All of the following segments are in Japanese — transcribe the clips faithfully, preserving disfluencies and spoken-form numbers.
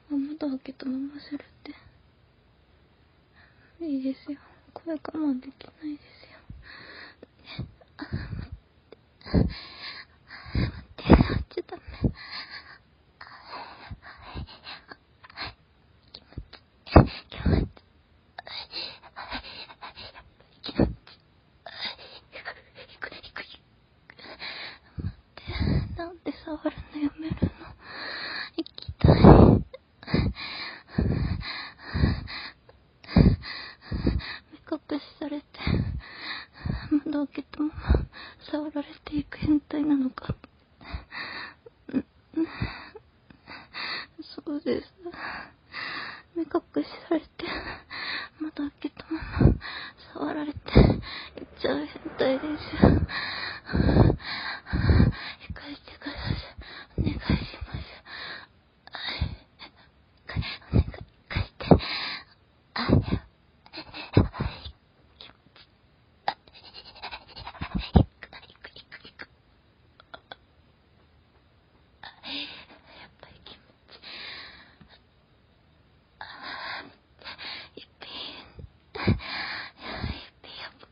窓開けたままするっていいですよ。声我慢できないですよ。あ、待って。待って、やっちゃダメ。気持ち、気持ち。気持ち。待って、なんで触るのやめるの。行きたい。目隠しされて、窓開けたまま触られていく変態なのか。そうです。目隠しされて、窓開けたまま触られていっちゃう変態です。控えてください。お願いします。お願い、貸して。あ、やばい。やばい。気持ち。あ、行く、行く、行く、行く。あ、やっぱり気持ち。あ、ゆっぴー。ゆっぴーやば。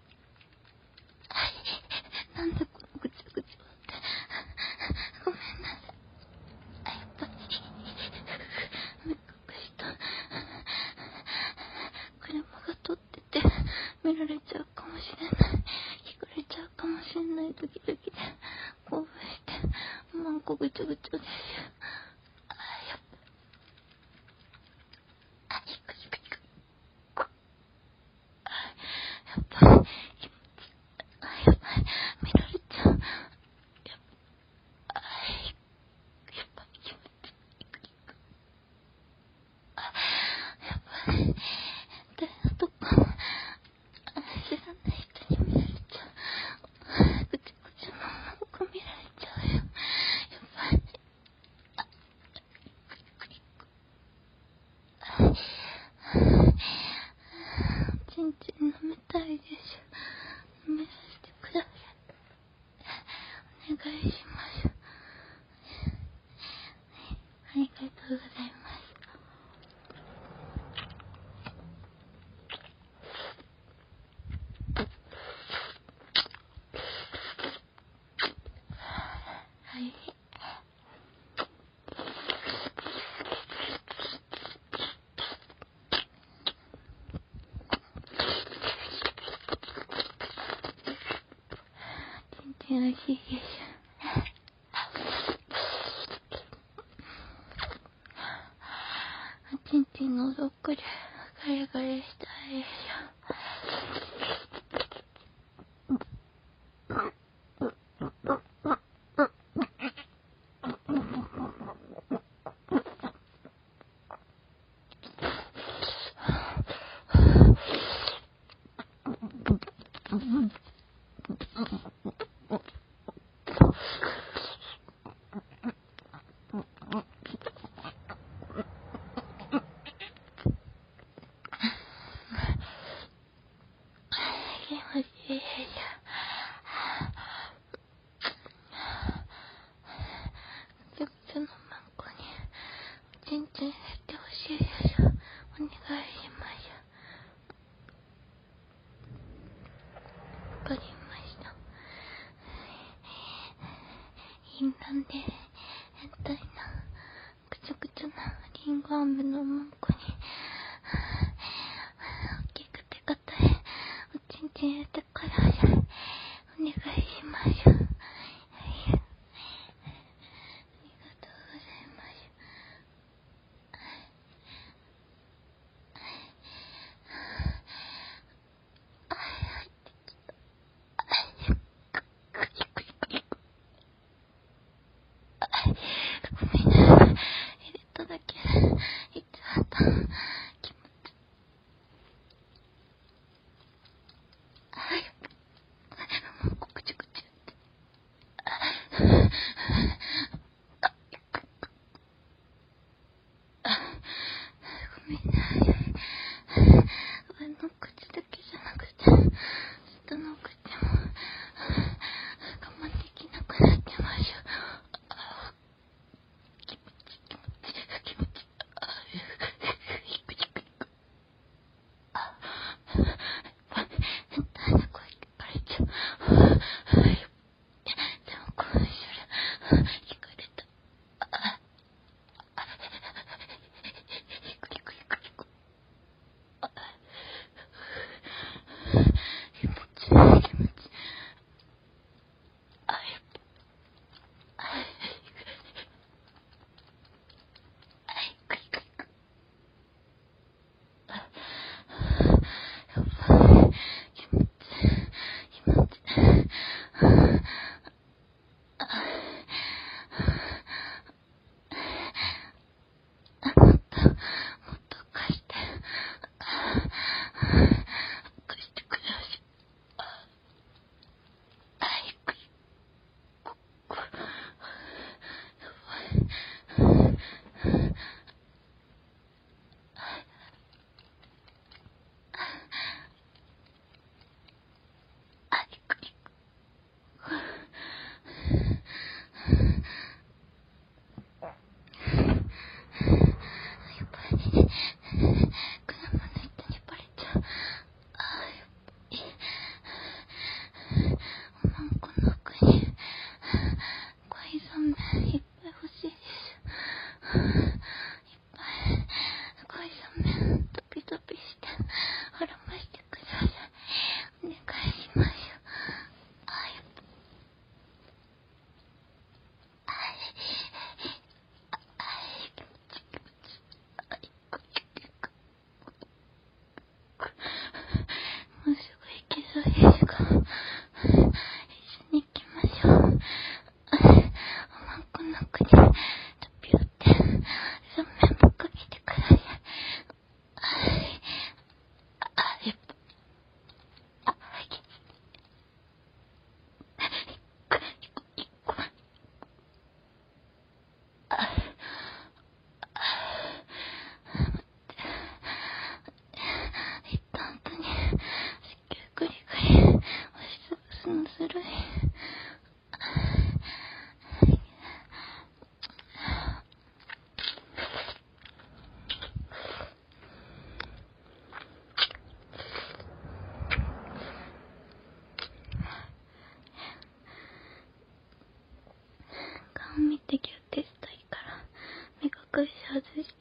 なんでこのぐちゃぐちゃって。ごめんなさい。あ、やっぱり。目隠した。車が通ってて見られちゃうかもしれない。聞かれちゃうかもしれないドキドキで興奮してマンコぐちゃぐちゃです。あ、やっぱ。あ、いくいくいく。あ、やっぱり気持ち。あ、やばい。見られちゃう。やっぱ。あ、やっぱり気持ち。いくいく。あ、やっぱり誰のとこ知らない人に見られちゃう。ぐちゃぐちゃのマンコ見られちゃうよ。やっぱり。あ、ちんちん舐めたいでしょ。舐めさせてください。お願いします。ありがとうございます。はい。ちんちん美味しいでしょ。ちんちんのどっこりガリガリしたいでしょ。気持ちいいでしょ。ぐちゃぐちゃのマンコにちんちん入れてほしいでしょ。お願いします。わかりました。淫乱で変態なぐちゃぐちゃなリンゴ飴のマンコに大きくて硬いおちんちん入れてください。お願いします。はい、ありがとうございます。あ、入ってきた。ごめんなさい。入れただけいっちゃった。気持ち。あ、やっぱもうぐちゃぐちゃって。ごめんなさい。上の口だけじゃなくて下の口も我慢できなくなってますよ。気持ち気持ち気持ち。あ、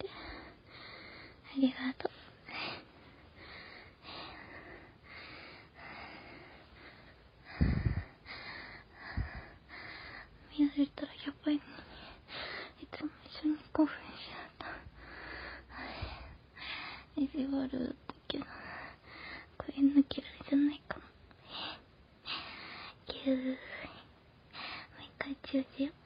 て。ありがとう。見られたらやばいのに、いつも一緒に興奮しちゃった。意地悪だったけど、こういうの嫌いじゃないかも。ぎゅー。もう一回チューしよう。